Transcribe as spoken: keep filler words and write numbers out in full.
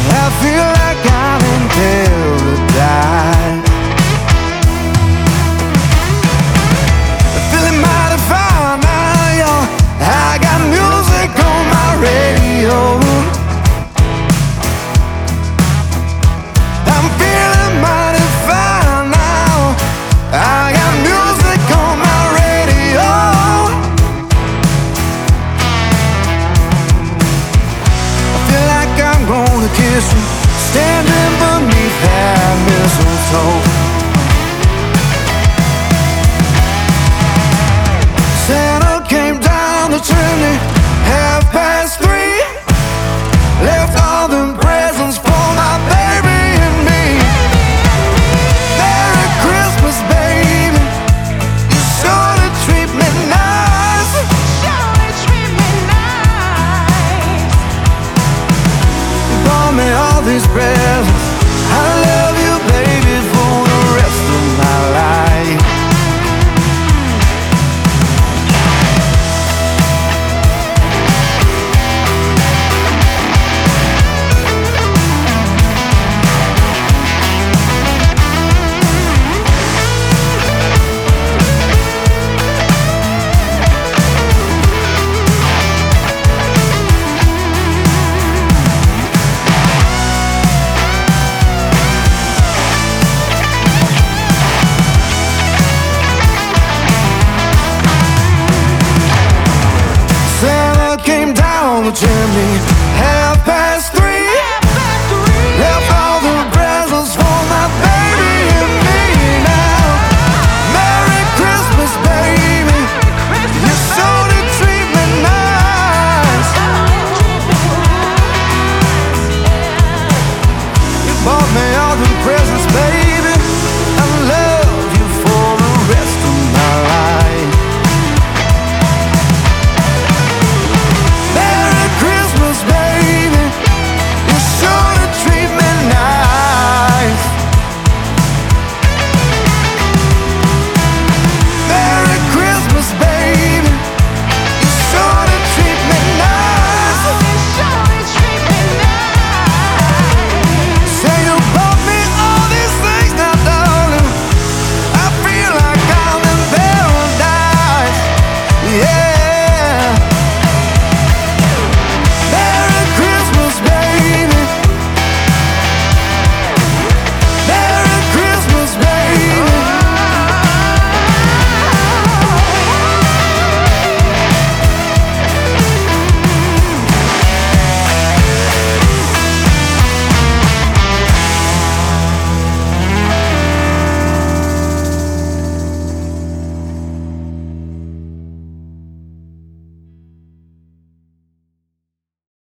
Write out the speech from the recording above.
I feel like I'm in paradise. Feeling mighty fine now, yo. I got music on my radio. I'm feeling mighty fine now. I got music on my radio. I feel like I'm gonna kiss you, standing beneath that mistletoe. Santa came down the chimney, half past three, left all them presents for my baby and me. Merry Christmas, baby. You sure to treat me nice. Sure to treat me nice. You bought me all these presents,